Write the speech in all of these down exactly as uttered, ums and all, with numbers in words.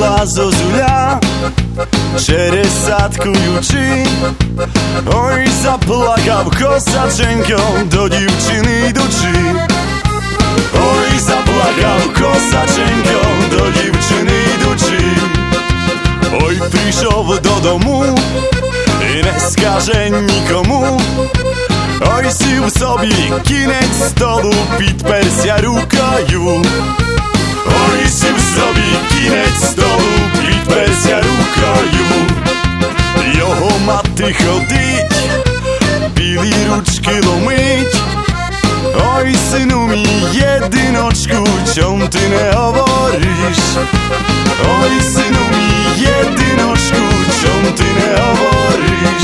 Летіла зозуля через сад куючи, ой, заплакав косаченько до дівчини йдучи. Ой, заплакав косаченько до дівчини йдучи. Ой, прийшов додому і не скаже нікому. Ой, сів собі кінець столу, підперся рукою. Ой, сів собі кінець столу, підперся рукою. Його мати ходить, білі ручки ломить. Ой, сину мій єдиночку, чом ти не говориш? Ой, сину мій єдиночку, чом ти не говориш?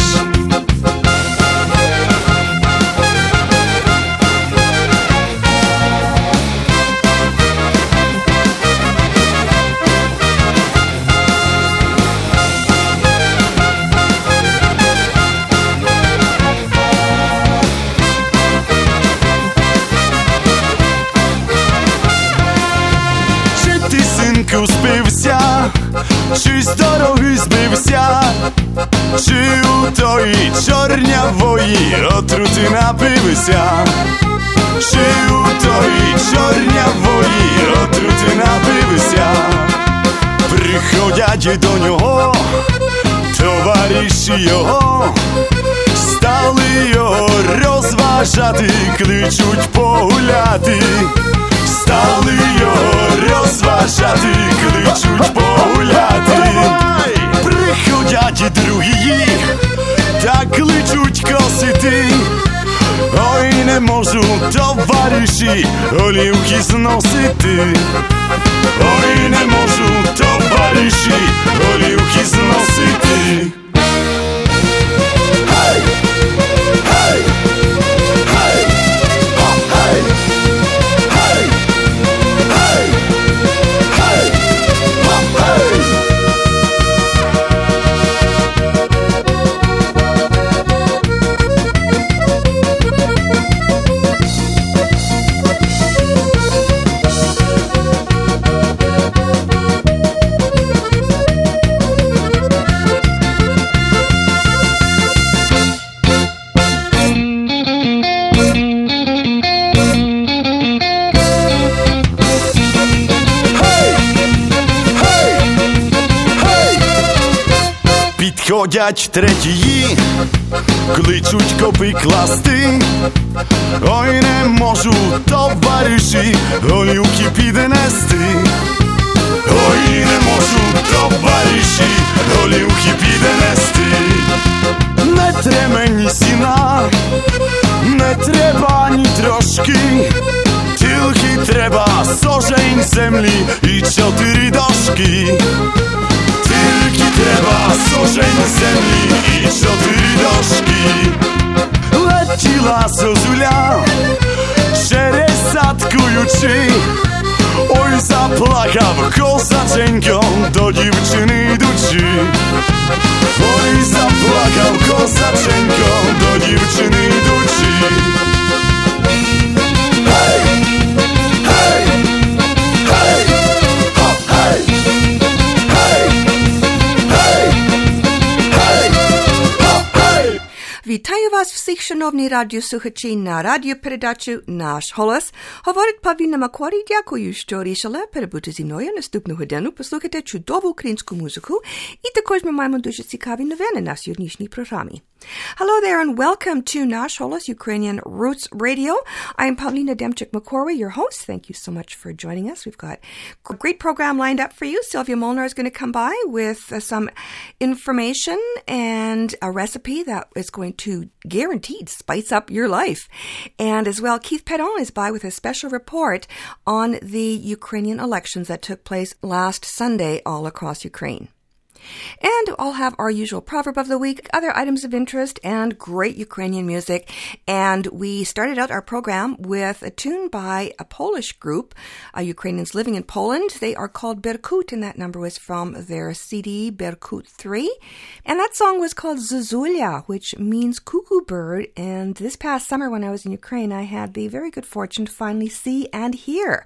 Збився, чи з дороги збився, чи у тої чорнявої отрути напився, чи у тої чорнявої отрути напився. Приходять до нього товариші його, стали його розважати, кличуть погуляти. Стали його розважати, кличуть погуляти. Приходять другі, так кличуть косити. Ой, не можу, товариші, олівки зносити. Ой, не можу, товариші, олівки зносити. Хай! Хай! Хай! Хай! Ходять третії, кличуть копи класти. Ой, не можу, товариші, олівки піднести. Ой, не можу, товариші, олівки піднести. Не треба мені сіна, не треба ні трошки, тільки треба сожень землі і чотири дошки. Тільки треба сожень землі і чотири дошки. Летіла зозуля через сад куючи, ой, заплакав косаченько до дівчини йдучи. Ой, заплакав косаченько до дівчини йдучи. Хей! Хей! Хей! Хоп, хей! Вітаю вас всіх, шановні радіослухачі, на радіопередачу «Наш голос». Говорить Павліна Макварі. Дякую, що рішили перебути зі мною наступну годину, послухати чудову українську музику. І також ми маємо дуже цікаві новини на сьогоднішній програмі. Hello there and welcome to Nash Holos Ukrainian Roots Radio. I'm Pavlina Demchik-McCorway, your host. Thank you so much for joining us. We've got a great program lined up for you. Sylvia Molnar is going to come by with uh, some information and a recipe that is going to guaranteed spice up your life. And as well, Keith Pedon is by with a special report on the Ukrainian elections that took place last Sunday all across Ukraine. And I'll have our usual proverb of the week, other items of interest, and great Ukrainian music. And we started out our program with a tune by a Polish group, uh, Ukrainians living in Poland. They are called Berkut, and that number was from their C D, Berkut three. And that song was called Zuzulya, which means cuckoo bird. And this past summer when I was in Ukraine, I had the very good fortune to finally see and hear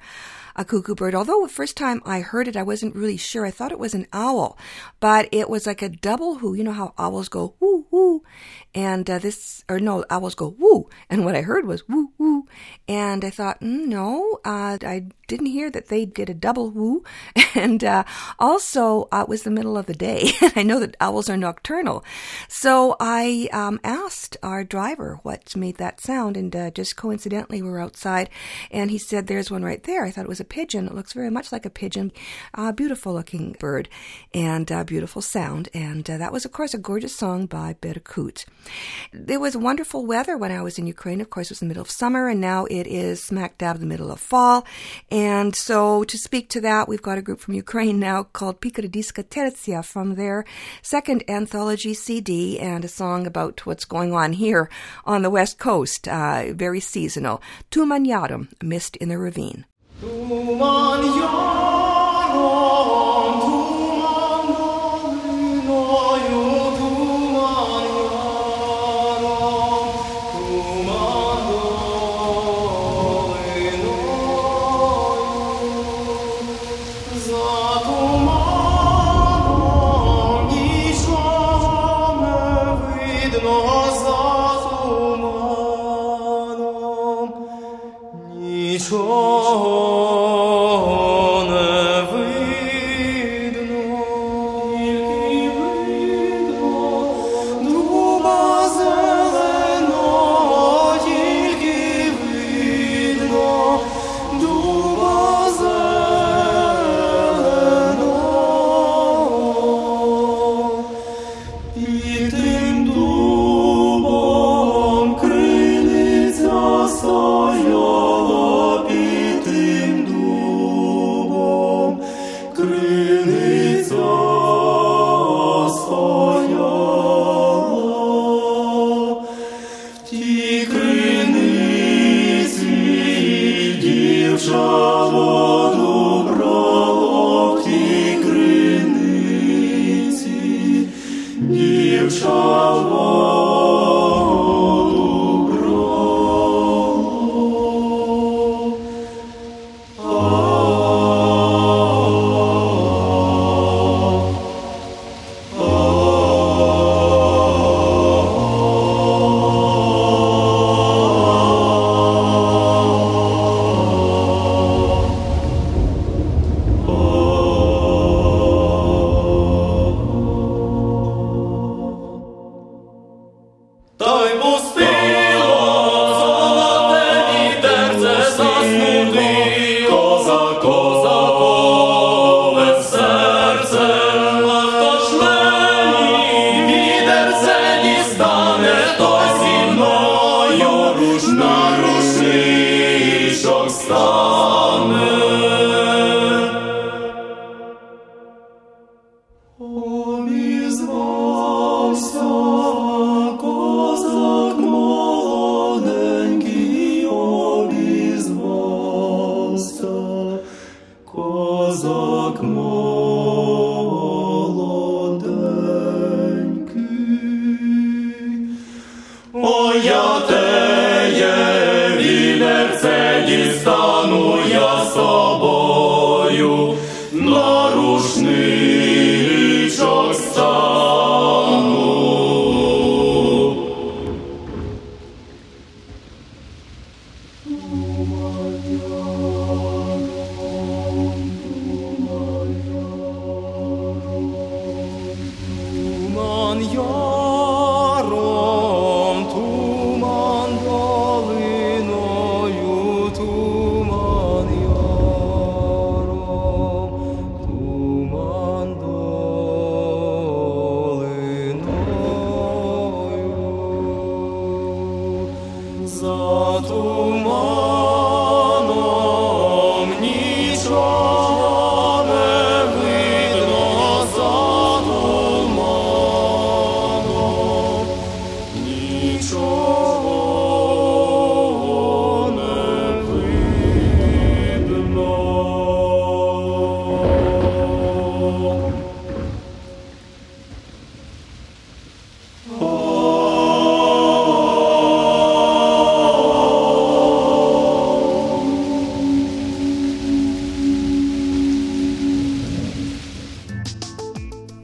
a cuckoo bird. Although the first time I heard it, I wasn't really sure. I thought it was an owl, but it was like a double whoo. You know how owls go woo, woo, and uh, this, or no, owls go woo, and what I heard was woo, woo, and I thought, mm, no, uh, I didn't hear that they did a double woo, and uh, also uh, it was the middle of the day. I know that owls are nocturnal, so I um, asked our driver what made that sound, and uh, just coincidentally we were outside, and he said, there's one right there. I thought it was a pigeon. It looks very much like a pigeon. Uh, beautiful looking bird, and uh, beautiful sound, and uh, that was, of course, a gorgeous song by Berkut. There was wonderful weather when I was in Ukraine. Of course, it was the middle of summer, and now it is smack dab the middle of fall. And so to speak to that, we've got a group from Ukraine now called Pikodiska Tertia from their second anthology C D, and a song about what's going on here on the West Coast, uh, very seasonal. Tuman Yarum, Mist in the Ravine. Tuman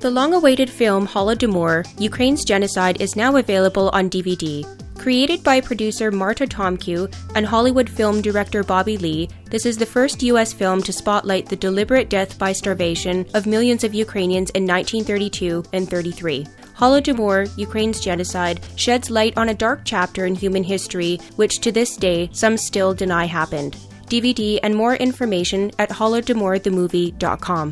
The long-awaited film Holodomor, Ukraine's Genocide is now available on D V D. Created by producer Marta Tomkiw and Hollywood film director Bobby Lee, this is the first U S film to spotlight the deliberate death by starvation of millions of Ukrainians in nineteen thirty-two and thirty-three. Holodomor, Ukraine's Genocide, sheds light on a dark chapter in human history which to this day some still deny happened. D V D and more information at holodomor the movie dot com.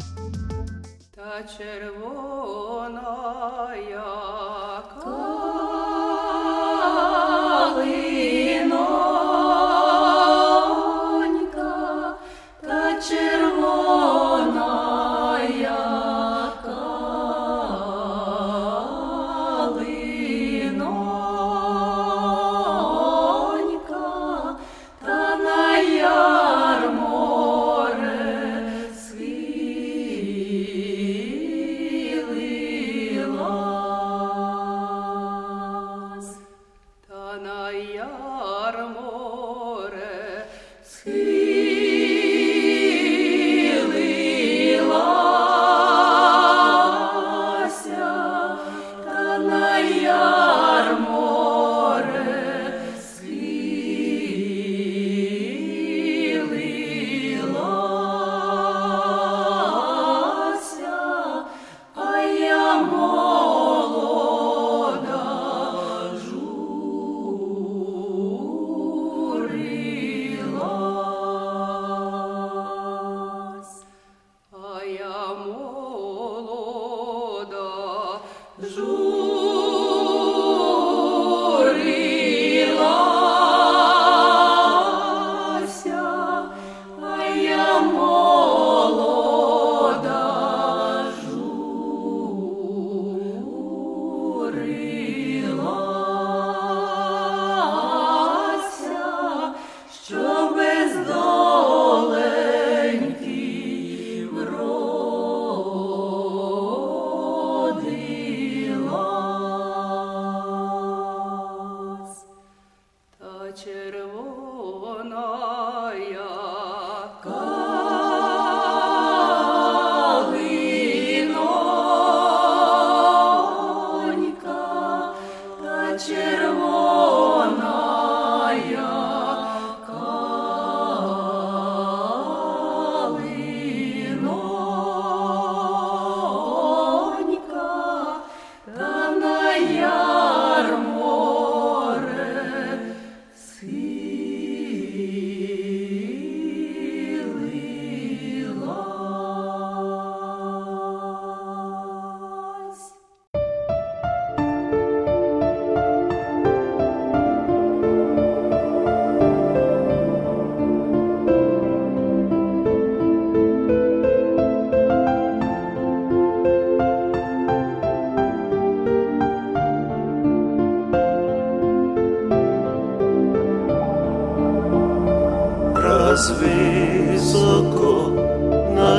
Високо над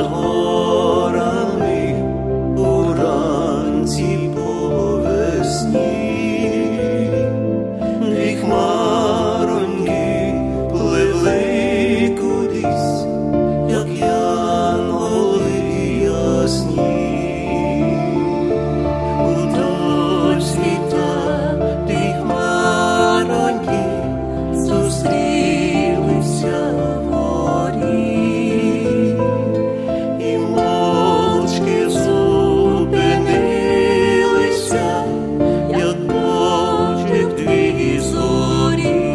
горами уранці по весні, дві хмароньки пливли кудись, як янголи ясні. Удаль світа дві хмароньки зустрілися і мовчки зупинилися, як очі дві зорі.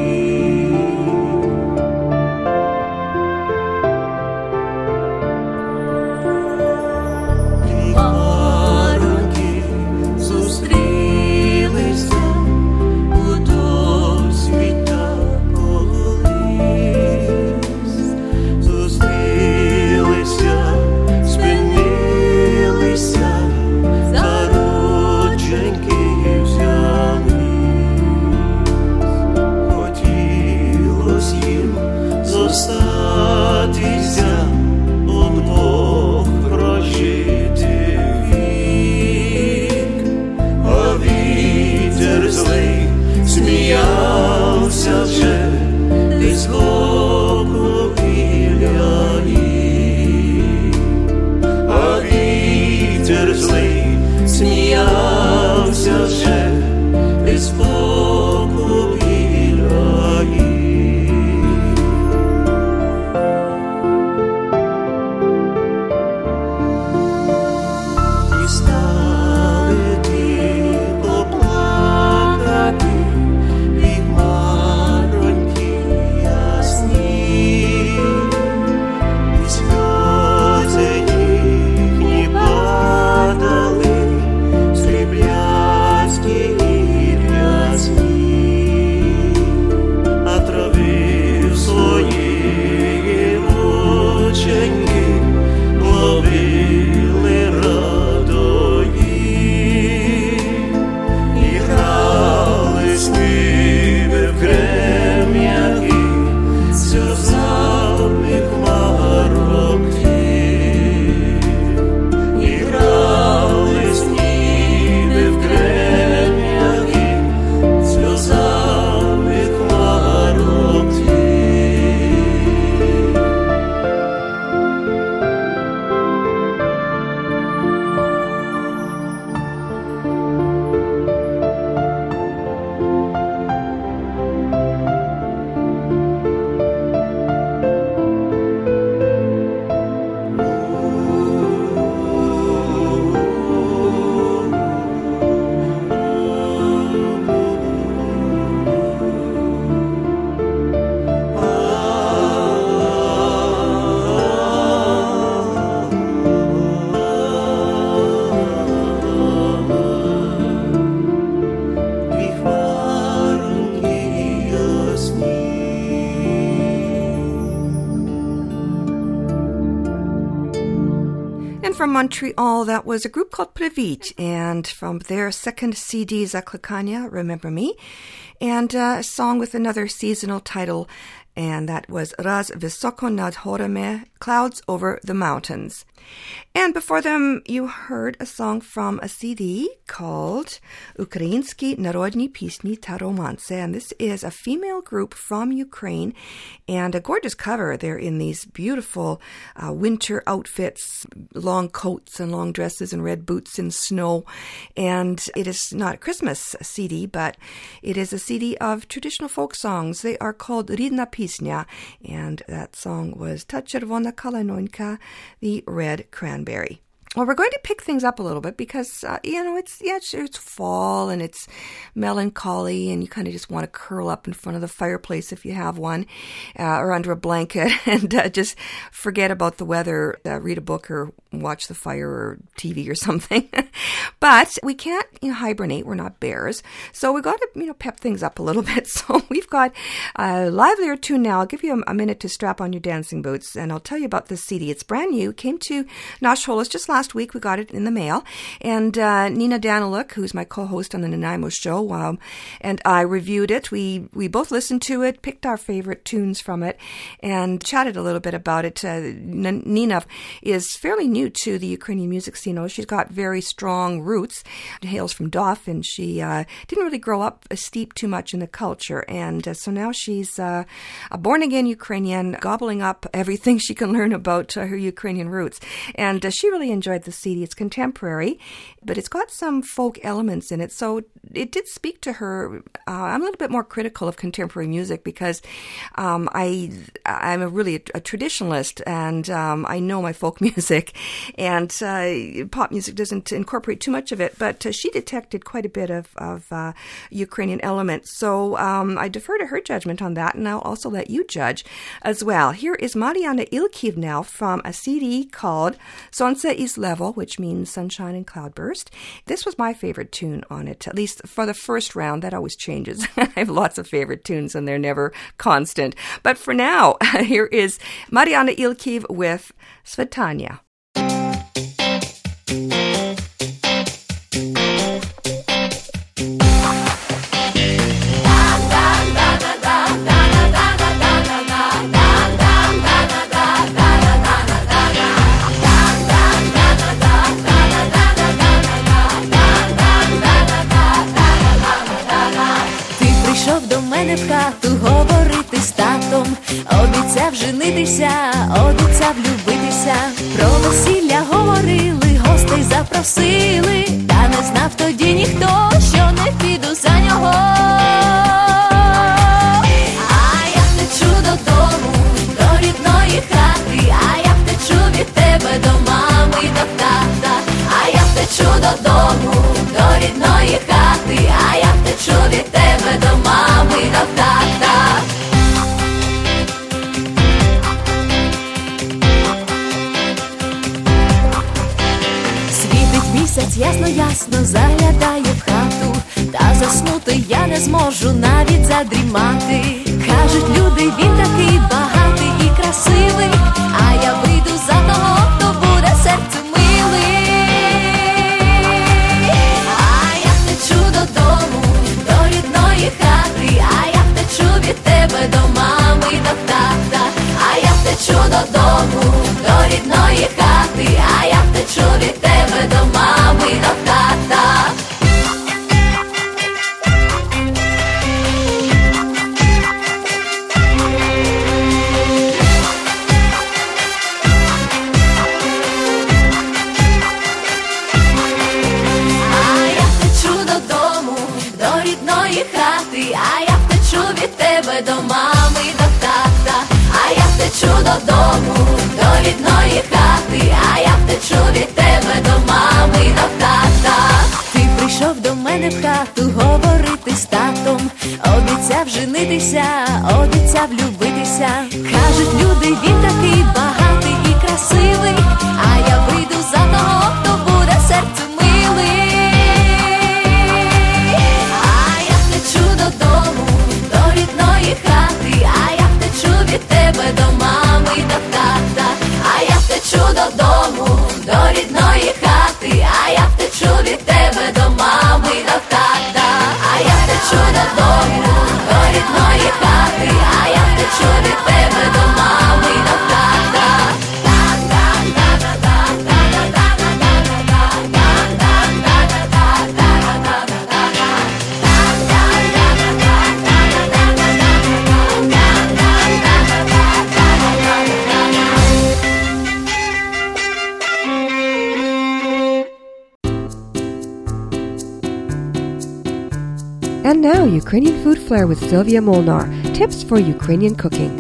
Дві хмароньки зустрілися, удаль світа колись. Зустрілися, спинилися, за рученьки взялись. Хотілось їм зостатися, удвох прожити вік, а вітер злий сміявся вже десь глибоко біля їх. А вітер злий from Montreal, that was a group called Previt, and from their second C D, Zaklakania, Remember Me, and uh, a song with another seasonal title, and that was Raz Vysoko nad horami, Clouds Over the Mountains. And before them, you heard a song from a C D called Ukrainsky Narodny Pisni ta Romanse, and this is a female group from Ukraine, and a gorgeous cover. They're in these beautiful uh, winter outfits, long coats and long dresses and red boots in snow, and it is not a Christmas C D, but it is a C D of traditional folk songs. They are called Ridna Pisnia, and that song was Ta Czerwona Kalanonka, the Red Cranberry. Well, we're going to pick things up a little bit because, uh, you know, it's, yeah, it's, it's fall and it's melancholy and you kind of just want to curl up in front of the fireplace if you have one, uh, or under a blanket and uh, just forget about the weather, uh, read a book or watch the fire or T V or something. But we can't, you know, hibernate. We're not bears. So we've got to, you know, pep things up a little bit. So we've got a livelier tune now. I'll give you a, a minute to strap on your dancing boots and I'll tell you about this C D. It's brand new. It came to Nash Holos just last Last week. We got it in the mail, and uh, Nina Daniluk, who's my co-host on the Nanaimo show, um, and I reviewed it. We we both listened to it, picked our favorite tunes from it, and chatted a little bit about it. Uh, N- Nina is fairly new to the Ukrainian music scene. She's got very strong roots, hails from Doff, and she uh, didn't really grow up steeped too much in the culture, and uh, so now she's uh, a born-again Ukrainian, gobbling up everything she can learn about uh, her Ukrainian roots, and uh, she really enjoyed the C D. It's contemporary, but it's got some folk elements in it, so it did speak to her. Uh, I'm a little bit more critical of contemporary music because um, I, I'm a really a, a traditionalist, and um, I know my folk music, and uh, pop music doesn't incorporate too much of it, but uh, she detected quite a bit of, of uh, Ukrainian elements, so um, I defer to her judgment on that, and I'll also let you judge as well. Here is Mariana Ilkiv now from a C D called Sonce is Level, which means sunshine and cloudburst. This was my favorite tune on it, at least for the first round. That always changes. I have lots of favorite tunes and they're never constant. But for now, here is Mariana Ilkiv with Svetanya. В хату говорити з татом, обіцяв женитися, обіцяв любитися. Про весілля говорили, гостей запросили, та не знав тоді ніхто, що не піду за нього. А я втечу додому, до рідної хати, а я втечу від тебе до мами і до тата. А я втечу додому, до рідної хати, а я втечу від тебе до мами і до тата. Світить місяць ясно-ясно, заглядає в хату, та заснути я не зможу, навіть задрімати. Кажуть люди, він такий багатий і красивий, а я вийду за того, хто буде серцю милий. А я втечу додому, до рідної хати, а я втечу від тебе до мами і до тата. А я втечу додому, до рідної хати, а я втечу від тебе до мами і до тата. А я втечу від тебе до мами і до тата. А я втечу додому, до рідної хати, а я втечу від тебе до мами і до тата. Ти прийшов до мене в хату говорити з татом, обіцяв женитися, обіцяв любитися. Кажуть люди, він такий багатий і красивий, а я вийду за того, хто буде серцю милий. Хати, а я втечу від тебе до мами і до тата. А я втечу додому, до рідної And now, Ukrainian Food Flair with Sylvia Molnar. Tips for Ukrainian cooking.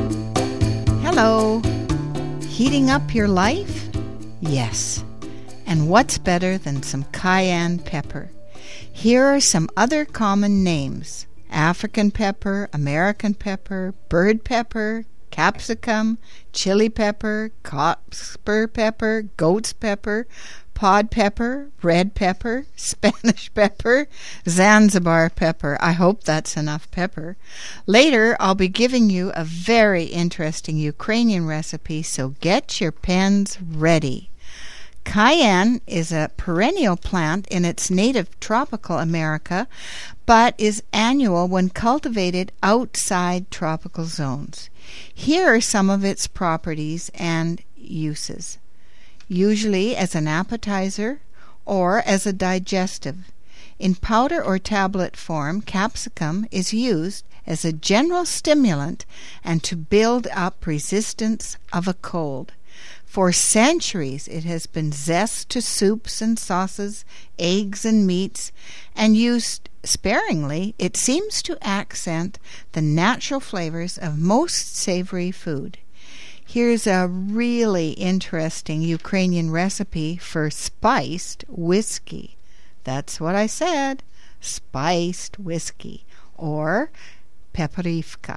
Hello. Heating up your life? Yes. And what's better than some cayenne pepper? Here are some other common names: African pepper, American pepper, bird pepper, capsicum, chili pepper, copper pepper, goat's pepper, pod pepper, red pepper, Spanish pepper, Zanzibar pepper. I hope that's enough pepper. Later, I'll be giving you a very interesting Ukrainian recipe, so get your pens ready. Cayenne is a perennial plant in its native tropical America, but is annual when cultivated outside tropical zones. Here are some of its properties and uses. Usually as an appetizer or as a digestive. In powder or tablet form, capsicum is used as a general stimulant and to build up resistance of a cold. For centuries it has been zest to soups and sauces, eggs and meats, and used sparingly, it seems to accent the natural flavors of most savory food. Here's a really interesting Ukrainian recipe for spiced whiskey. That's what I said, spiced whiskey, or peperivka.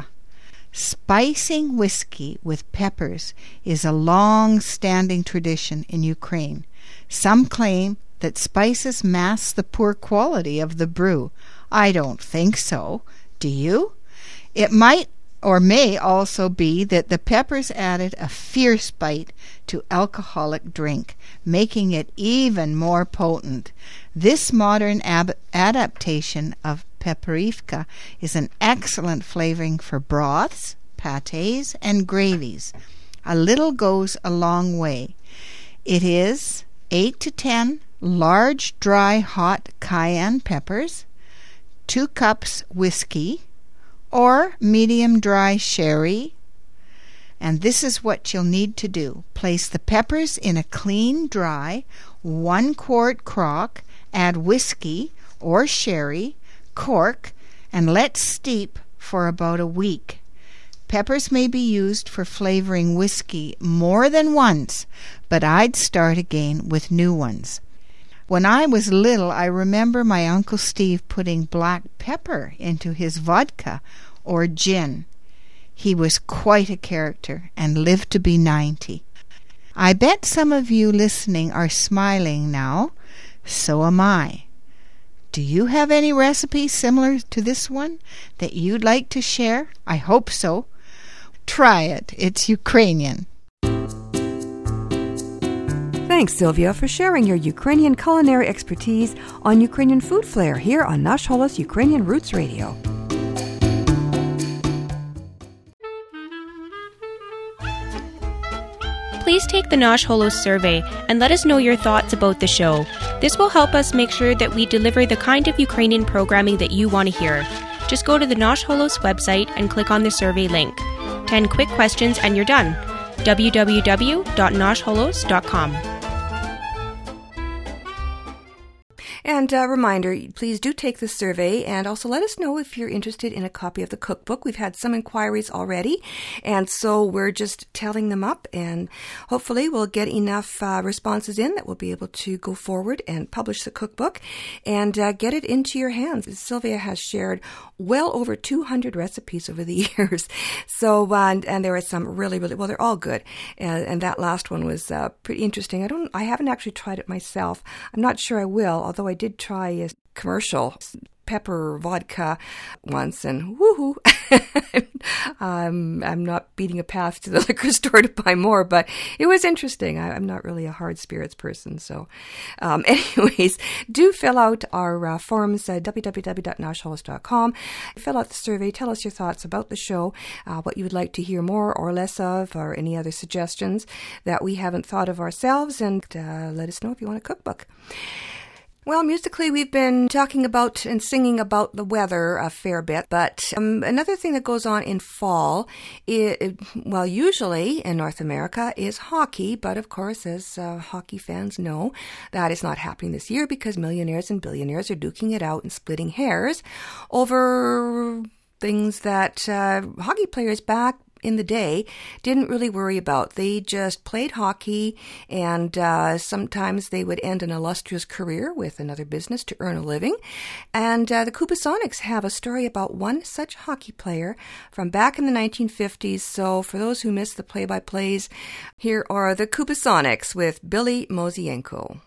Spicing whiskey with peppers is a long-standing tradition in Ukraine. Some claim that spices mask the poor quality of the brew. I don't think so. Do you? It might or may also be that the peppers added a fierce bite to alcoholic drink, making it even more potent. This modern ab- adaptation of peperivka is an excellent flavoring for broths, pâtés, and gravies. A little goes a long way. It is eight to ten large, dry, hot cayenne peppers, two cups whiskey, or medium dry sherry. And this is what you'll need to do. Place the peppers in a clean, dry, one quart crock, add whiskey or sherry, cork, and let steep for about a week. Peppers may be used for flavoring whiskey more than once, but I'd start again with new ones. When I was little, I remember my Uncle Steve putting black pepper into his vodka or gin. He was quite a character and lived to be ninety. I bet some of you listening are smiling now. So am I. Do you have any recipes similar to this one that you'd like to share? I hope so. Try it. It's Ukrainian. Thanks, Sylvia, for sharing your Ukrainian culinary expertise on Ukrainian Food Flair here on Nash Holos Ukrainian Roots Radio. Please take the Nash Holos survey and let us know your thoughts about the show. This will help us make sure that we deliver the kind of Ukrainian programming that you want to hear. Just go to the Nash Holos website and click on the survey link. ten quick questions and you're done. w w w dot nash holos dot com. And a reminder, please do take the survey and also let us know if you're interested in a copy of the cookbook. We've had some inquiries already, and so we're just tallying them up, and hopefully we'll get enough uh, responses in that we'll be able to go forward and publish the cookbook and uh, get it into your hands. Sylvia has shared well over two hundred recipes over the years, so uh, and, and there are some really, really, well, they're all good, and, and that last one was uh, pretty interesting. I don't, I haven't actually tried it myself. I'm not sure I will, although I did try a commercial pepper vodka once, and woohoo! um, I'm not beating a path to the liquor store to buy more, but it was interesting. I, I'm not really a hard spirits person, so um, anyways, do fill out our uh, forms at w w w dot nash holos dot com. Fill out the survey. Tell us your thoughts about the show, uh, what you would like to hear more or less of, or any other suggestions that we haven't thought of ourselves, and uh, let us know if you want a cookbook. Well, musically, we've been talking about and singing about the weather a fair bit, but um, another thing that goes on in fall, is, well, usually in North America, is hockey, but of course, as uh, hockey fans know, that is not happening this year because millionaires and billionaires are duking it out and splitting hairs over things that uh, hockey players back in the day didn't really worry about. They just played hockey, and uh, sometimes they would end an illustrious career with another business to earn a living. And uh, the Kubasonics have a story about one such hockey player from back in the nineteen fifties. So for those who missed the play-by-plays, here are the Kubasonics with Billy Mosienko.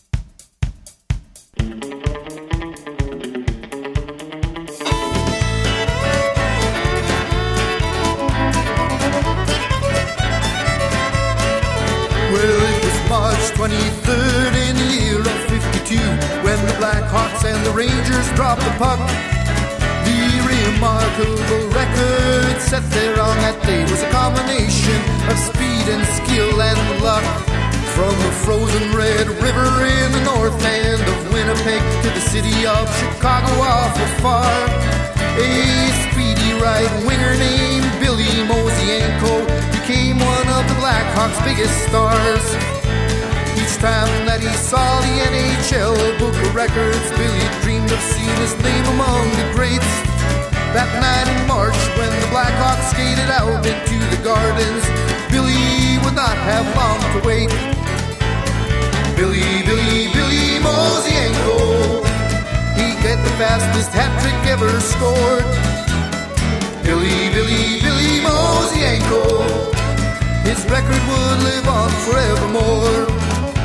Well, it was March twenty-third in the year of fifty-two when the Blackhawks and the Rangers dropped the puck. The remarkable record set there on that day was a combination of speed and skill and luck. From the frozen Red River in the north end of Winnipeg to the city of Chicago awful far, a speedy right winger named Billy Mosienko became one of the Blackhawks' biggest stars. Each time that he saw the N H L book of records, Billy dreamed of seeing his name among the greats. That night in March when the Blackhawks skated out into the Gardens, Billy would not have long to wait. Billy, Billy, Billy Mosienko, he got the fastest hat-trick ever scored. Billy, Billy, Billy Mosienko, his record would live on forevermore.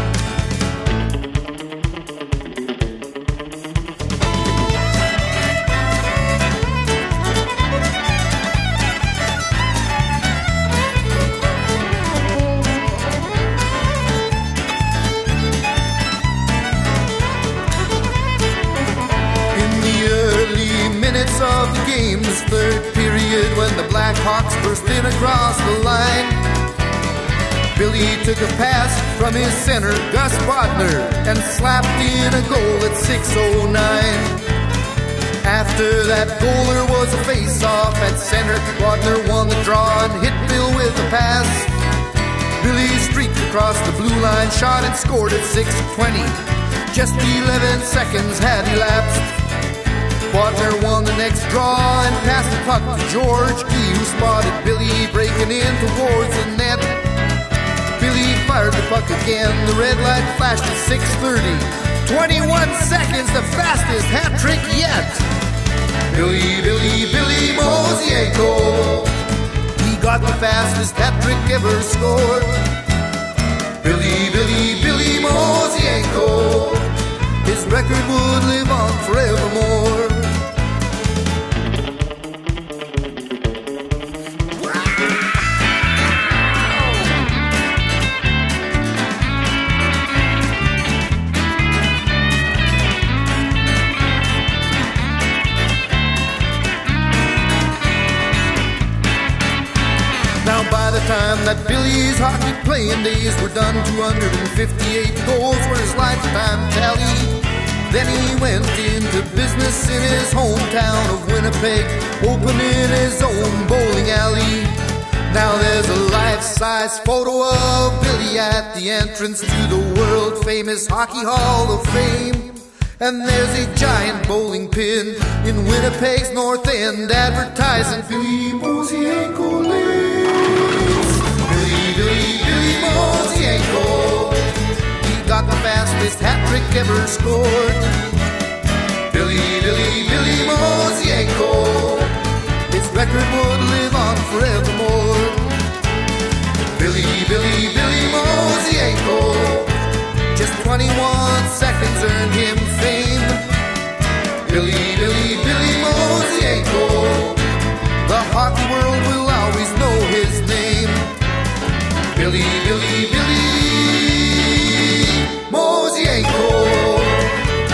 In the early minutes of the game's third period, when the Blackhawks burst in across the line, Billy took a pass from his center, Gus Bodner, and slapped in a goal at six oh nine. After that goal, there was a face-off at center. Bodner won the draw and hit Bill with a pass. Billy streaked across the blue line, shot and scored at six twenty. Just eleven seconds had elapsed. Bodner won the next draw and passed the puck to George Gee, who spotted Billy breaking in towards the net. Billy fired the puck again. The red light flashed at six thirty. twenty-one seconds, the fastest hat trick yet. Billy, Billy, Billy Mosienko, he got the fastest hat trick ever scored. Billy, Billy, Billy Mosienko, his record would live on forevermore. Now by the time that Billy's hockey playing days were done, two hundred fifty-eight goals were his lifetime tally. Then he went into business in his hometown of Winnipeg, opening his own bowling alley. Now there's a life-size photo of Billy at the entrance to the world-famous Hockey Hall of Fame. And there's a giant bowling pin in Winnipeg's North End advertising Billy Mosienko lives. Billy, Billy, Billy Mosienko, he got the fastest hat-trick ever scored. Billy, Billy, Billy Mosienko, his record would live on forevermore. Billy, Billy, Billy Mosienko, just twenty-one seconds earned him fame. Billy, Billy, Billy Mosienko, the hockey world will always know his name. Billy, Billy, Billy Mosienko.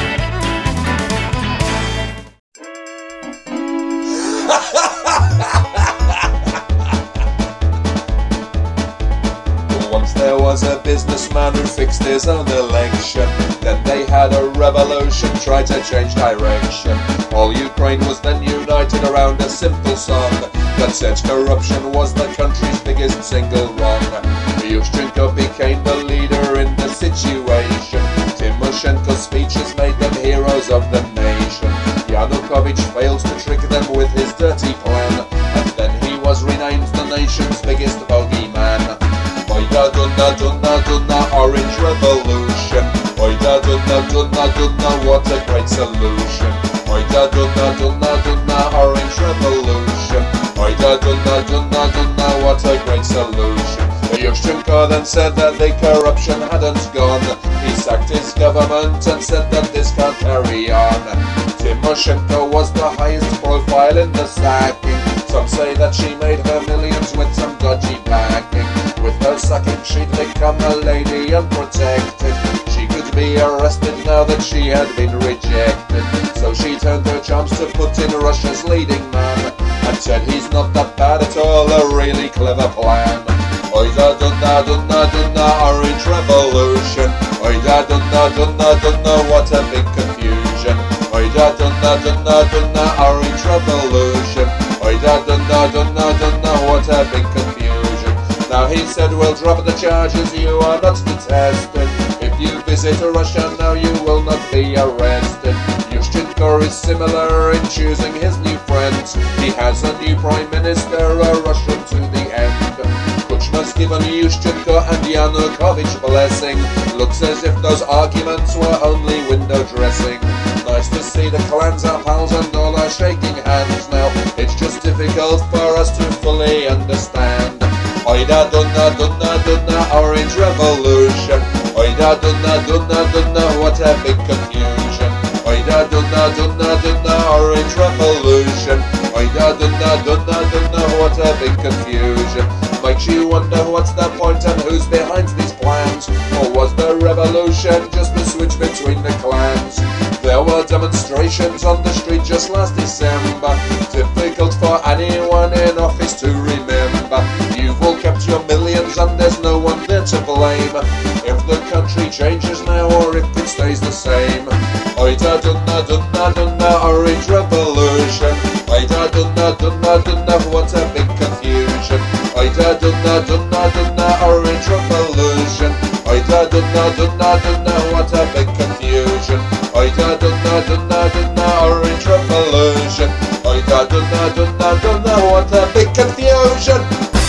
businessman who fixed his own election. Then they had a revolution, tried to change direction. All Ukraine was then united around a simple song that said corruption was the country's biggest single wrong. Yushchenko became the leader in the situation. Timoshenko's speeches made them heroes of the nation. Yanukovych failed to trick them with his dirty plan, and then he was renamed the nation's biggest bogeyman. Oida Duna Duna Duna Orange Revolution. Oida Duna Duna Duna, what a great solution. Oida Duna Duna Duna Orange Revolution. Oida Duna Duna Duna, what a great solution. Yushchenko then said that the corruption hadn't gone. He sacked his government and said that this can't carry on. Timoshenko was the highest profile in the sacking. Some say that she made her millions with some dodgy backing. With her sacking she'd become a lady unprotected. She could be arrested now that she had been rejected. So she turned her charms to Putin, Russia's leading man, and said he's not that bad at all, a really clever plan. Oida Duna Duna Duna Orange Revolution. Oida Duna Duna Duna, what a big confusion. Oida Duna Duna Duna Orange Revolution. Oida Duna Duna Duna, what a big confusion. Now he said we'll drop the charges, you are not detested. If you visit Russia now you will not be arrested. Yushchenko is similar in choosing his new friends. He has a new prime minister, a Russian to the end. Kuchma's given Yushchenko and Yanukovych blessing. Looks as if those arguments were only window dressing. Nice to see the clans are pals and all are shaking hands now. It's just difficult for us to fully understand. Oida Duna Duna Duna Orange Revolution. Oida Duna Duna Duna, what a big confusion. Oida Duna Duna Duna Orange Revolution. Oida Duna Duna Duna, what a big confusion. Makes you wonder what's the point and who's behind these plans. Or was the revolution just a switch between the clans? There were demonstrations on the street just last December. Difficult for anyone in office to remember. You've all kept your millions and there's no one there to blame. If the country changes now or if it stays the same. Oida Duna Duna Duna Orange Revolution. Oida Duna Duna Duna, what a big confusion. Oida Duna Duna Duna Orange Revolution. Oida Duna Duna Duna, what a big confusion. Oida Duna Duna Duna Orange Revolution. Oida Duna Duna Duna, what a big confusion.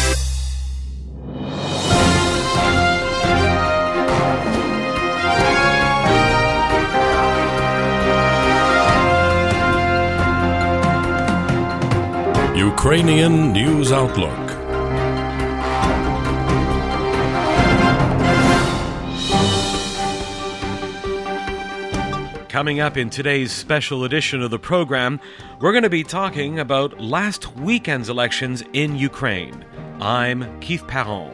Ukrainian News Outlook. Coming up in today's special edition of the program, we're going to be talking about last weekend's elections in Ukraine. I'm Keith Perron.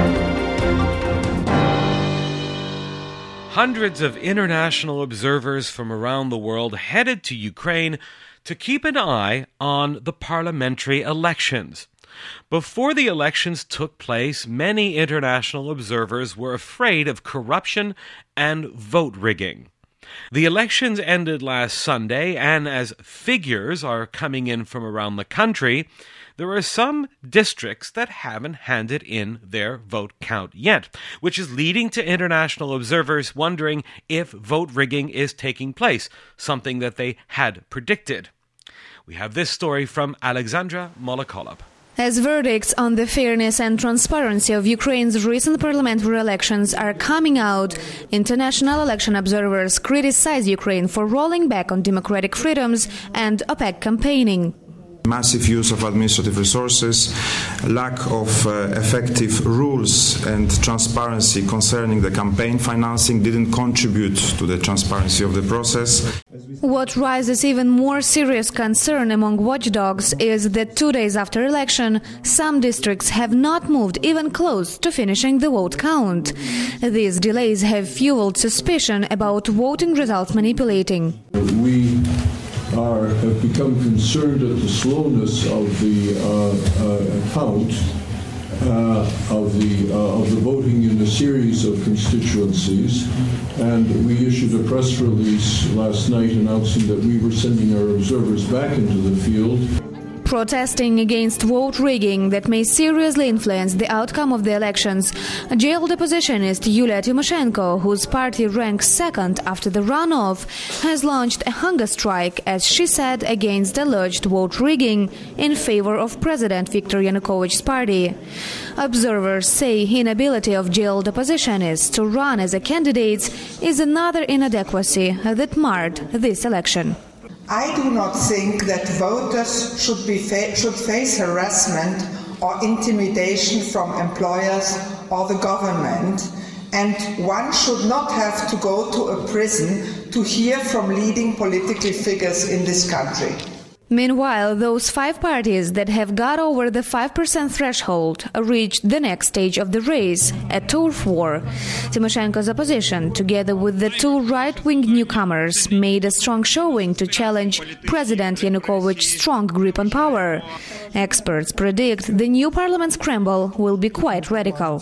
Hundreds of international observers from around the world headed to Ukraine to keep an eye on the parliamentary elections. Before the elections took place, many international observers were afraid of corruption and vote rigging. The elections ended last Sunday, and as figures are coming in from around the country, there are some districts that haven't handed in their vote count yet, which is leading to international observers wondering if vote rigging is taking place, something that they had predicted. We have this story from Alexandra Molokolov. As verdicts on the fairness and transparency of Ukraine's recent parliamentary elections are coming out, international election observers criticize Ukraine for rolling back on democratic freedoms and opaque campaigning. Massive use of administrative resources, lack of uh, effective rules and transparency concerning the campaign financing didn't contribute to the transparency of the process. What raises even more serious concern among watchdogs is that two days after election, some districts have not moved even close to finishing the vote count. These delays have fueled suspicion about voting results manipulating. We are have become concerned at the slowness of the uh, uh, count, uh, of the uh, of the voting in a series of constituencies, and we issued a press release last night announcing that we were sending our observers back into the field. Protesting against vote rigging that may seriously influence the outcome of the elections, jailed oppositionist Yulia Tymoshenko, whose party ranks second after the runoff, has launched a hunger strike, as she said, against alleged vote rigging in favor of President Viktor Yanukovych's party. Observers say inability of jailed oppositionists to run as a candidates is another inadequacy that marred this election. I do not think that voters should be fa- should face harassment or intimidation from employers or the government, and one should not have to go to a prison to hear from leading political figures in this country. Meanwhile, those five parties that have got over the five percent threshold reached the next stage of the race, a turf war. Tymoshenko's opposition, together with the two right-wing newcomers, made a strong showing to challenge President Yanukovych's strong grip on power. Experts predict the new parliament scramble will be quite radical.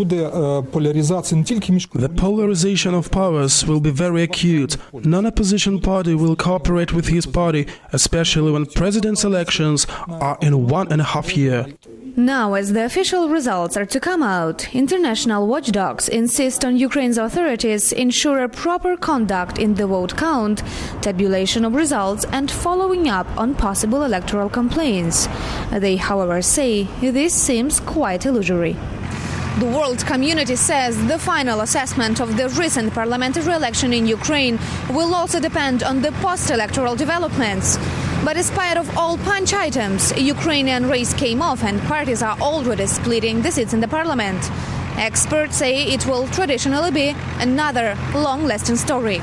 The polarization of powers will be very acute. Non-opposition party will cooperate with his party, especially when president's elections are in one and a half year. Now, as the official results are to come out, international watchdogs insist on Ukraine's authorities ensure a proper conduct in the vote count, tabulation of results, and following up on possible electoral complaints. They, however, say this seems quite illusory. The world community says the final assessment of the recent parliamentary election in Ukraine will also depend on the post-electoral developments. But in spite of all punch items, Ukrainian race came off and parties are already splitting the seats in the parliament. Experts say it will traditionally be another long-lasting story.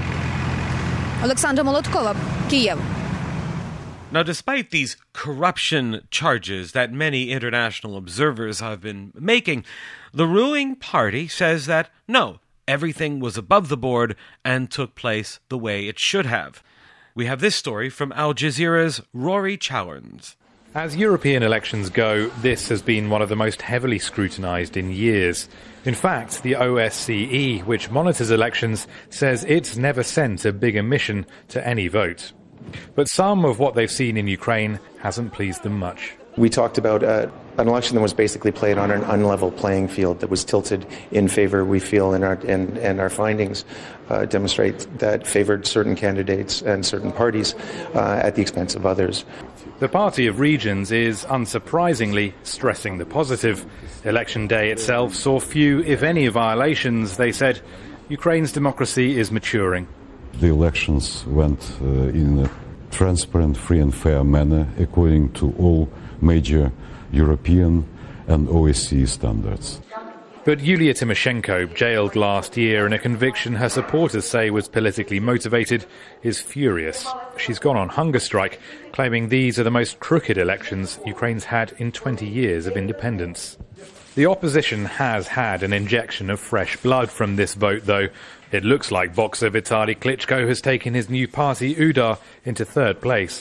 Alexandra Molotkova, Kiev. Now, despite these corruption charges that many international observers have been making, the ruling party says that, no, everything was above the board and took place the way it should have. We have this story from Al Jazeera's Rory Chowens. As European elections go, this has been one of the most heavily scrutinised in years. In fact, the O S C E, which monitors elections, says it's never sent a bigger mission to any vote. But some of what they've seen in Ukraine hasn't pleased them much. We talked about uh, an election that was basically played on an unlevel playing field that was tilted in favor, we feel, in our, and, and our findings uh, demonstrate that favored certain candidates and certain parties uh, at the expense of others. The Party of Regions is, unsurprisingly, stressing the positive. Election day itself saw few, if any, violations. They said Ukraine's democracy is maturing. The elections went uh, in a transparent, free and fair manner according to all major European and O S C E standards. But Yulia Tymoshenko, jailed last year in a conviction her supporters say was politically motivated, is furious. She's gone on hunger strike, claiming these are the most crooked elections Ukraine's had in twenty years of independence. The opposition has had an injection of fresh blood from this vote, though. It looks like boxer Vitaly Klitschko has taken his new party, U D A R, into third place.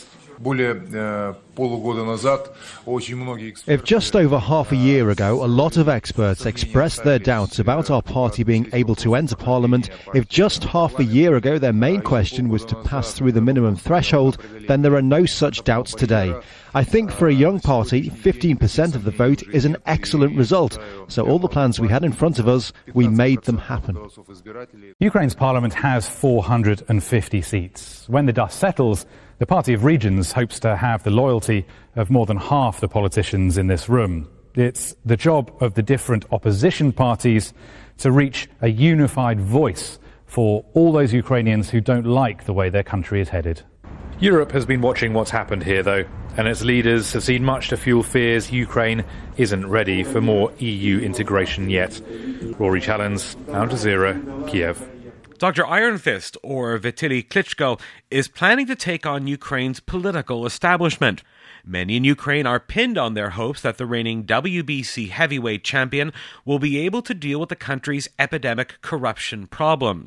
If just over half a year ago a lot of experts expressed their doubts about our party being able to enter Parliament, if just half a year ago their main question was to pass through the minimum threshold, then there are no such doubts today. I think for a young party, fifteen percent of the vote is an excellent result. So all the plans we had in front of us, we made them happen. Ukraine's parliament has four hundred fifty seats. When the dust settles, the Party of Regions hopes to have the loyalty of more than half the politicians in this room. It's the job of the different opposition parties to reach a unified voice for all those Ukrainians who don't like the way their country is headed. Europe has been watching what's happened here, though, and its leaders have seen much to fuel fears Ukraine isn't ready for more E U integration yet. Rory Chowens, Al Jazeera, Kiev. Doctor Iron Fist, or Vitaly Klitschko, is planning to take on Ukraine's political establishment. Many in Ukraine are pinned on their hopes that the reigning W B C heavyweight champion will be able to deal with the country's epidemic corruption problems.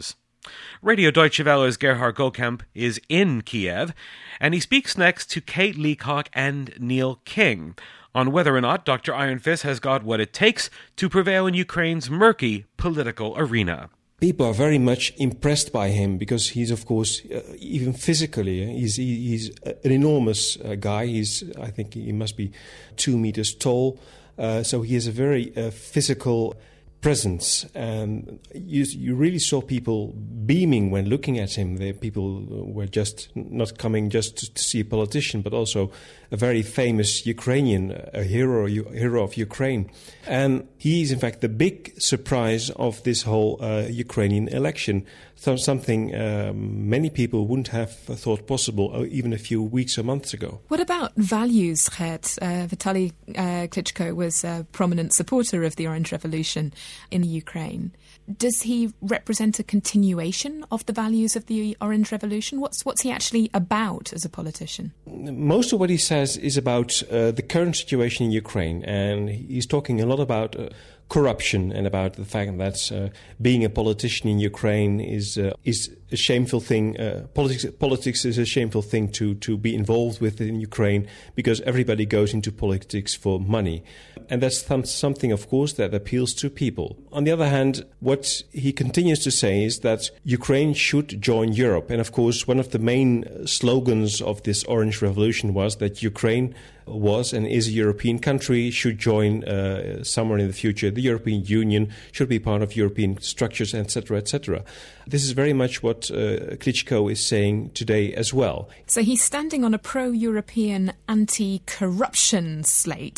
Radio Deutsche Welle's Gerhard Goldkamp is in Kiev, and he speaks next to Kate Leacock and Neil King on whether or not Doctor Iron Fist has got what it takes to prevail in Ukraine's murky political arena. People are very much impressed by him because he's, of course, uh, even physically, uh, he's, he, he's an enormous uh, guy. He's, I think he must be two meters tall. Uh, so he has a very uh, physical presence, and you, you really saw people beaming when looking at him. The people were just not coming just to see a politician, but also a very famous Ukrainian, a hero, hero of Ukraine. And he is, in fact, the big surprise of this whole uh, Ukrainian election. So something um, many people wouldn't have thought possible even a few weeks or months ago. What about values, Gert? Uh, Vitaly uh, Klitschko was a prominent supporter of the Orange Revolution in the Ukraine. Does he represent a continuation of the values of the Orange Revolution? What's what's he actually about as a politician? Most of what he says is about uh, the current situation in Ukraine, and he's talking a lot about uh, corruption and about the fact that uh, being a politician in Ukraine is uh, is a shameful thing. Uh, politics politics is a shameful thing to to be involved with in Ukraine because everybody goes into politics for money, and that's th- something, of course, that appeals to people. On the other hand, what he continues to say is that Ukraine should join Europe, and of course, one of the main slogans of this Orange Revolution was that Ukraine was and is a European country, should join uh, somewhere in the future the European Union, should be part of European structures, et cetera, et cetera. This is very much what uh, Klitschko is saying today as well. So he's standing on a pro-European anti-corruption slate.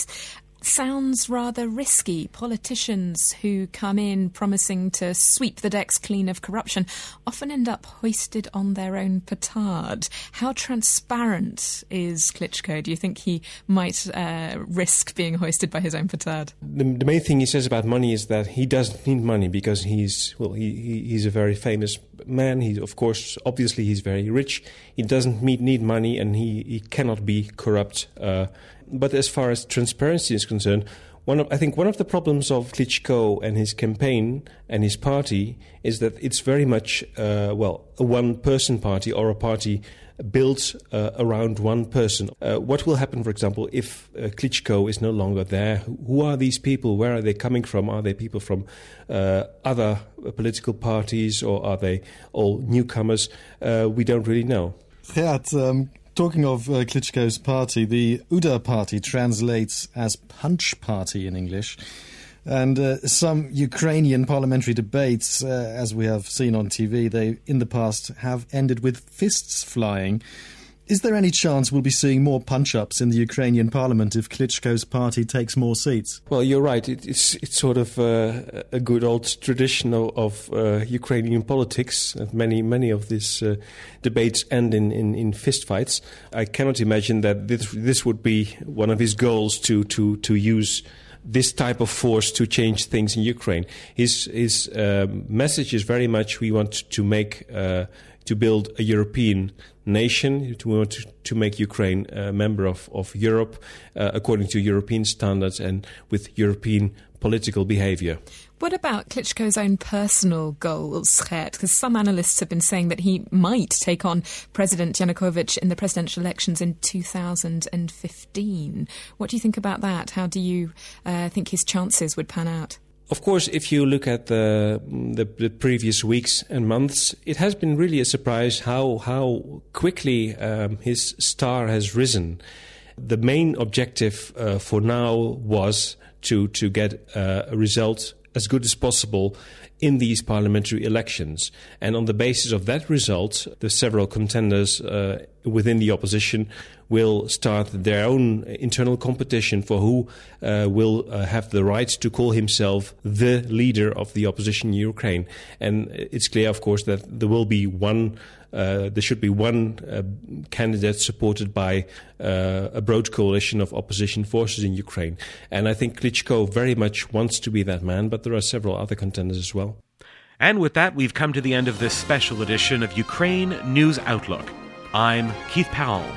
Sounds rather risky. Politicians who come in promising to sweep the decks clean of corruption often end up hoisted on their own petard. How transparent is Klitschko? Do you think he might uh, risk being hoisted by his own petard? The, the main thing he says about money is that he doesn't need money because he's, well, he, he, he's a very famous man. He, of course, obviously he's very rich. He doesn't need, need money, and he, he cannot be corrupt. Uh, But as far as transparency is concerned, one of, I think one of the problems of Klitschko and his campaign and his party is that it's very much, uh, well, a one-person party or a party built uh, around one person. Uh, what will happen, for example, if uh, Klitschko is no longer there? Who are these people? Where are they coming from? Are they people from uh, other political parties, or are they all newcomers? Uh, we don't really know. Gert, um talking of uh, Klitschko's party, the U D A party translates as Punch Party in English. And uh, some Ukrainian parliamentary debates, uh, as we have seen on T V, they in the past have ended with fists flying. Is there any chance we'll be seeing more punch-ups in the Ukrainian parliament if Klitschko's party takes more seats? Well, you're right. It, it's it's sort of uh, a good old tradition of, of uh, Ukrainian politics. Many many of these uh, debates end in, in, in fistfights. I cannot imagine that this this would be one of his goals to to to use this type of force to change things in Ukraine. His his uh, message is very much we want to make uh, to build a European nation, to want to, to make Ukraine a member of, of Europe uh, according to European standards and with European political behavior. What about Klitschko's own personal goals, Gert? Because some analysts have been saying that he might take on President Yanukovych in the presidential elections in two thousand fifteen. What do you think about that? How do you uh, think his chances would pan out? Of course, if you look at the, the the previous weeks and months, it has been really a surprise how how quickly um, his star has risen. The main objective uh, for now was to to get uh, a result as good as possible in these parliamentary elections. And on the basis of that result, the several contenders uh, within the opposition will start their own internal competition for who uh, will uh, have the right to call himself the leader of the opposition in Ukraine. And it's clear, of course, that there will be one Uh, there should be one uh, candidate supported by uh, a broad coalition of opposition forces in Ukraine. And I think Klitschko very much wants to be that man, but there are several other contenders as well. And with that, we've come to the end of this special edition of Ukraine News Outlook. I'm Keith Powell.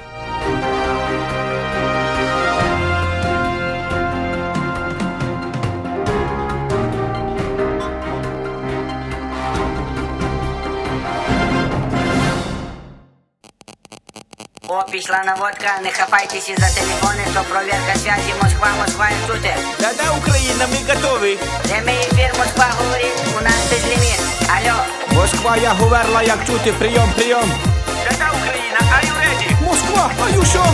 пішла наводка, не хапайтеся за телефони, то проверка связи Москва, Москва, чути. Да-да, Украина, мы готовы. Прямий ефір, Москва говорить, у нас безліміт. Алло. Москва, я говорила, як чути, прийом, прийом. Да-да, Україна, are you ready? Москва, are you sure?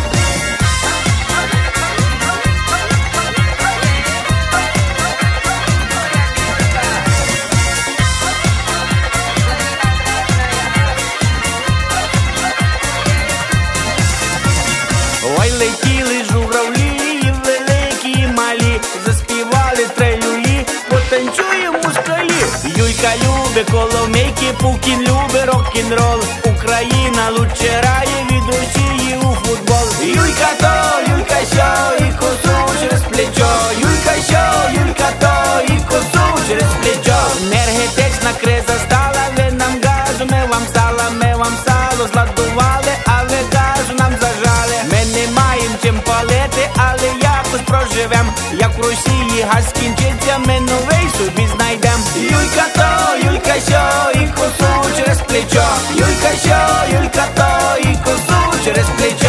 Ой, летіли журавлі, великі і малі, заспівали трелюлі, потанцюємо москалі. Юлька любить коломейки, Пукін любить рок-н-рол, Україна лучше грає від Росії у футбол. Юлька то, Юлька сьо, і косу через плечо, Юлька сьо, Юлька то, і косу через плечо. Енергетична криза стала, ви нам газу, ми вам сала, ми вам сало зладували, а ви газу нам зажали. Ми не маємо чим палити, але якось проживем. Як в Росії газ скінчиться, ми новий собі знайдем. Юлька то, Юлька сьо, і косу через плечо, Юлька сьо, Юлька то, і косу через плечо.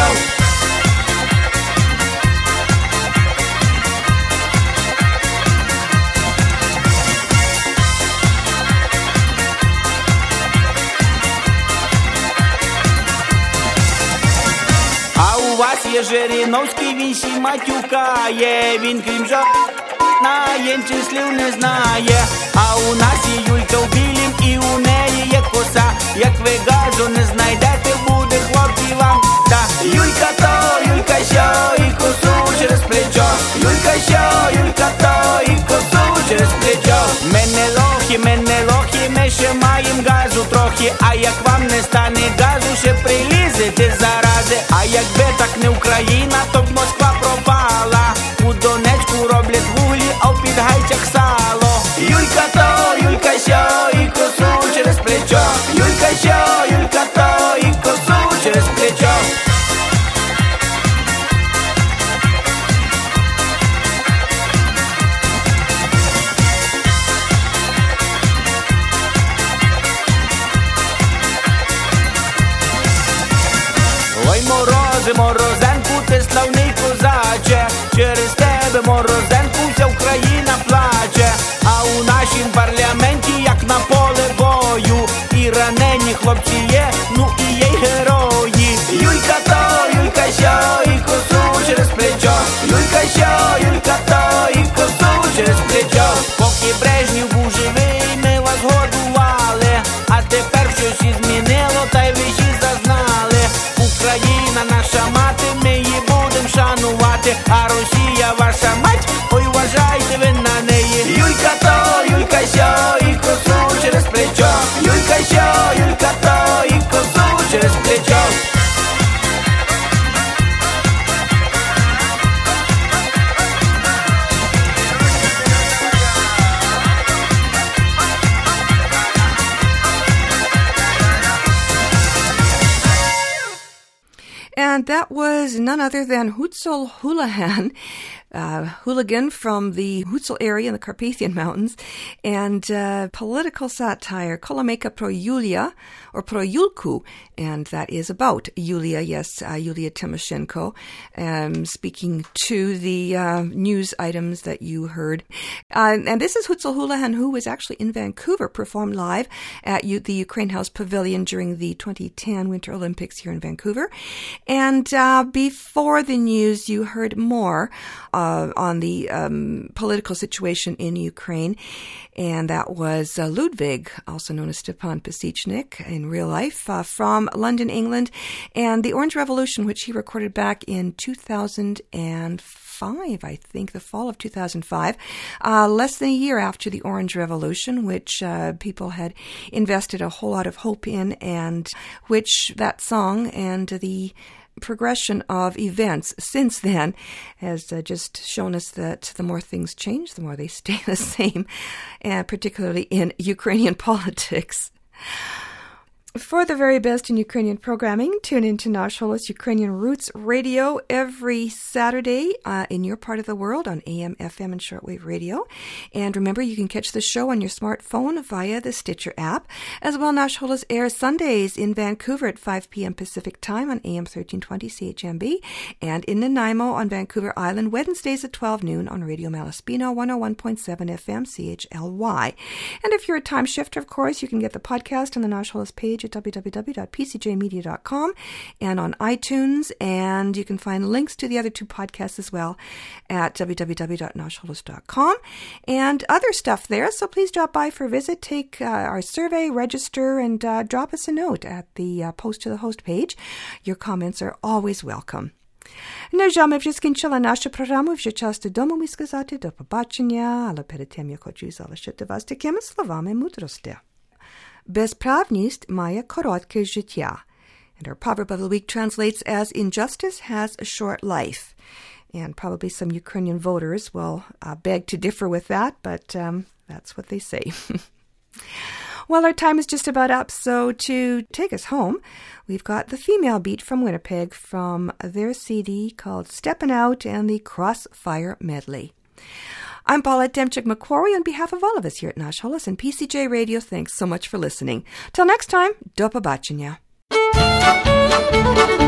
У вас є Жириновський, він сі матюкає, він крім жо на інших слів не знає. А у нас є Юлька в білім і у неї є коса. Як ви газу не знайдете, буде хлопці вам. Та Юлька то, Юлька сьо, і косу через плечо, Юлька сьо, Юлька то, і косу через плечо. Ми не лохи, ми не лохи, ми ще маємо газу трохи. А як вам не стане газу, ще прилізете зарази. А якби так не Україна, то б Москва пропала. У Донецьку роблять вуглі, а в Підгайцях сало. Юлька то, Юлька сьо, і косу через плечо, Юлька сьо, Юлька то, і косу через плечо. Ой, морози, морозенку, ти славний козаче, через тебе, морозенку, вся Україна плаче. А у нашім парламенті, як на поле бою, і ранені хлопці є, ну і є й герої. Юлька то, Юлька сьо, і косу через плечо, Юлька сьо, Юлька то, і косу через плечо. Поки Брежнєв був живий, ми вас годували, а тепер щось і змінило, та й ви всі зазнали. Україна наша мати, ми її будем шанувати, а Росія ваша мать, ой, вважайте ви на неї. Юлька то, Юлька сьо, і косу через плечо, Юлька сьо, Юлька то, і косу через плечо. And that was none other than Hutzul Houlihan, uh, hooligan from the Hutzul area in the Carpathian Mountains, and uh, political satire, Kolomeka pro Yulia, or pro Yulku, and that is about Yulia, yes, uh, Yulia Tymoshenko, um, speaking to the uh, news items that you heard. Uh, and this is Hutzul Houlihan, who was actually in Vancouver, performed live at U- the Ukraine House Pavilion during the twenty ten Winter Olympics here in Vancouver. And uh, before the news, you heard more uh, on the um, political situation in Ukraine, and that was uh, Ludwig, also known as Stepan Pisichnik in real life, uh, from London, England, and the Orange Revolution, which he recorded back in two thousand five, I think, the fall of two thousand five, uh, less than a year after the Orange Revolution, which uh, people had invested a whole lot of hope in, and which that song and the progression of events since then has uh, just shown us that the more things change, the more they stay the same, and particularly in Ukrainian politics. For the very best in Ukrainian programming, tune in to Nash Holos Ukrainian Roots Radio every Saturday uh, in your part of the world on A M, F M, and shortwave radio. And remember, you can catch the show on your smartphone via the Stitcher app. As well, Nash Holos airs Sundays in Vancouver at five p.m. Pacific Time on A M thirteen twenty C H M B, and in Nanaimo on Vancouver Island Wednesdays at twelve noon on Radio Malaspina one oh one point seven F M C H L Y. And if you're a time shifter, of course, you can get the podcast on the Nash Holos page at w w w dot p c j media dot com and on iTunes, and you can find links to the other two podcasts as well at w w w dot nash holos dot com and other stuff there. So please drop by for a visit, take uh, our survey, register, and uh, drop us a note at the uh, Post to the Host page. Your comments are always welcome. На жаль, ми вже скінчили нашу програму, вже час додому ми сказати до побачення, але перед тим я хочу залишити вас такими словами мудрості. Безправність має коротке життя. And our proverb of the week translates as injustice has a short life. And probably some Ukrainian voters will uh, beg to differ with that, but um, that's what they say. Well, our time is just about up, so to take us home, we've got the Female Beat from Winnipeg from their C D called Steppin' Out and the Crossfire Medley. I'm Paulette Demchuk-McQuarrie on behalf of all of us here at Nash Holos and P C J Radio. Thanks so much for listening. Till next time, do побачення.